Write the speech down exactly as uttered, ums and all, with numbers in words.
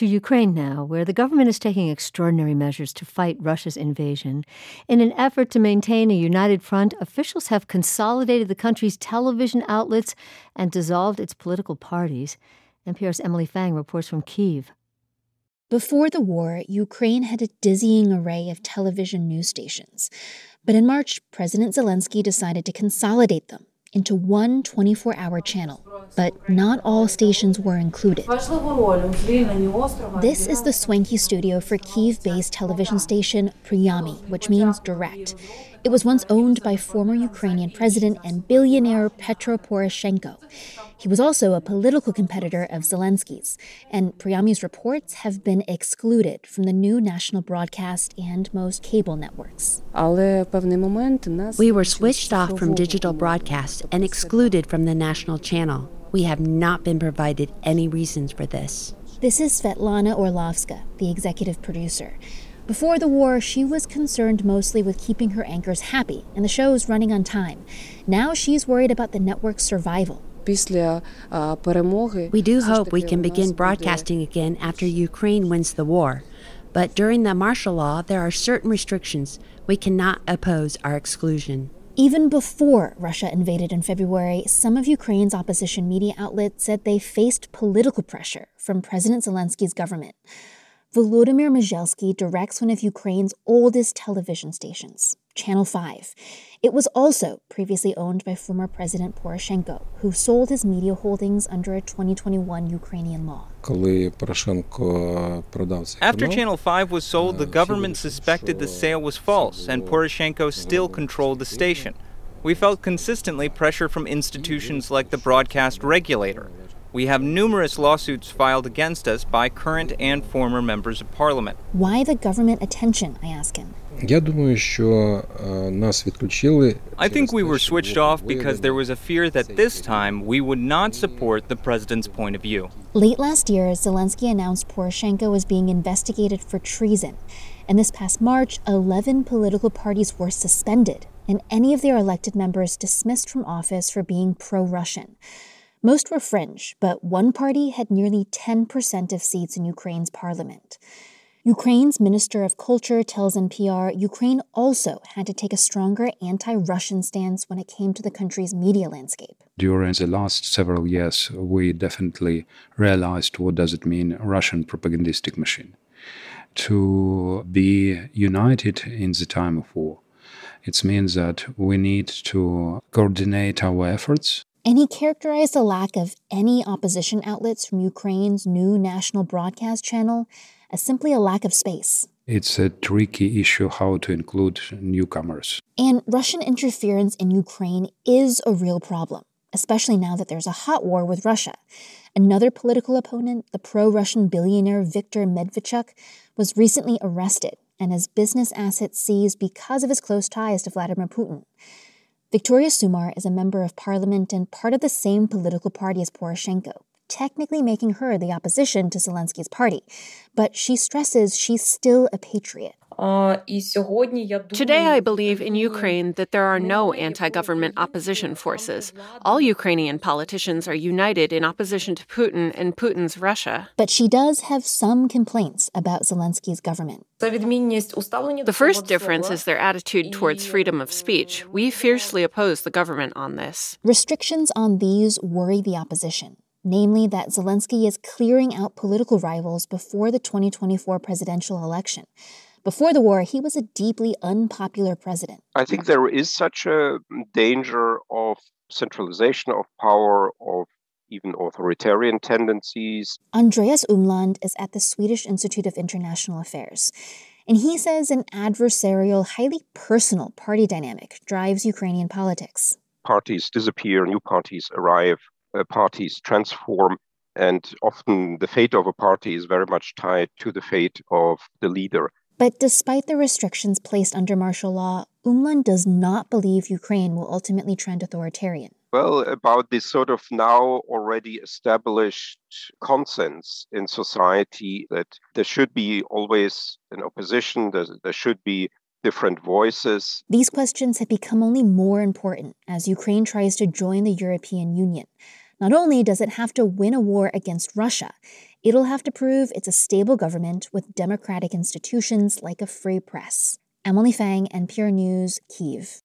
To Ukraine now, where the government is taking extraordinary measures to fight Russia's invasion. In an effort to maintain a united front, officials have consolidated the country's television outlets and dissolved its political parties. N P R's Emily Fang reports from Kyiv. Before the war, Ukraine had a dizzying array of television news stations. But in March, President Zelensky decided to consolidate them into one twenty-four hour channel. But not all stations were included. This is the swanky studio for Kyiv-based television station Priyami, which means direct. It was once owned by former Ukrainian president and billionaire Petro Poroshenko. He was also a political competitor of Zelensky's, and Priyami's reports have been excluded from the new national broadcast and most cable networks. We were switched off from digital broadcast and excluded from the national channel. We have not been provided any reasons for this. This is Svetlana Orlovska, the executive producer. Before the war, she was concerned mostly with keeping her anchors happy and the shows running on time. Now she's worried about the network's survival. We do hope we can begin broadcasting again after Ukraine wins the war. But during the martial law, there are certain restrictions. We cannot oppose our exclusion. Even before Russia invaded in February, some of Ukraine's opposition media outlets said they faced political pressure from President Zelensky's government. Volodymyr Mizhelsky directs one of Ukraine's oldest television stations, Channel five. It was also previously owned by former President Poroshenko, who sold his media holdings under a twenty twenty-one Ukrainian law. After Channel five was sold, the government suspected the sale was false, and Poroshenko still controlled the station. We felt consistently pressure from institutions like the broadcast regulator. We have numerous lawsuits filed against us by current and former members of parliament. Why the government attention, I ask him. I think we were switched off because there was a fear that this time we would not support the president's point of view. Late last year, Zelensky announced Poroshenko was being investigated for treason. And this past March, eleven political parties were suspended, and any of their elected members dismissed from office for being pro-Russian. Most were fringe, but one party had nearly ten percent of seats in Ukraine's parliament. Ukraine's Minister of Culture tells N P R Ukraine also had to take a stronger anti-Russian stance when it came to the country's media landscape. During the last several years, we definitely realized what does it mean, Russian propagandistic machine. To be united in the time of war, it means that we need to coordinate our efforts. And he characterized the lack of any opposition outlets from Ukraine's new national broadcast channel as simply a lack of space. It's a tricky issue how to include newcomers. And Russian interference in Ukraine is a real problem, especially now that there's a hot war with Russia. Another political opponent, the pro-Russian billionaire Viktor Medvedchuk, was recently arrested and his business assets seized because of his close ties to Vladimir Putin. Victoria Sumar is a member of parliament and part of the same political party as Poroshenko, technically making her the opposition to Zelensky's party. But she stresses she's still a patriot. Today, I believe in Ukraine that there are no anti-government opposition forces. All Ukrainian politicians are united in opposition to Putin and Putin's Russia. But she does have some complaints about Zelensky's government. The first difference is their attitude towards freedom of speech. We fiercely oppose the government on this. Restrictions on these worry the opposition, namely that Zelensky is clearing out political rivals before the twenty twenty-four presidential election. Before the war, he was a deeply unpopular president. I think there is such a danger of centralization of power, of even authoritarian tendencies. Andreas Umland is at the Swedish Institute of International Affairs. And he says an adversarial, highly personal party dynamic drives Ukrainian politics. Parties disappear, new parties arrive, uh, parties transform, and often the fate of a party is very much tied to the fate of the leader. But despite the restrictions placed under martial law, Umland does not believe Ukraine will ultimately trend authoritarian. Well, about this sort of now already established consensus in society that there should be always an opposition, there, there should be different voices. These questions have become only more important as Ukraine tries to join the European Union. Not only does it have to win a war against Russia, It'll have to prove it's a stable government with democratic institutions like a free press. Emily Fang, N P R News, Kyiv.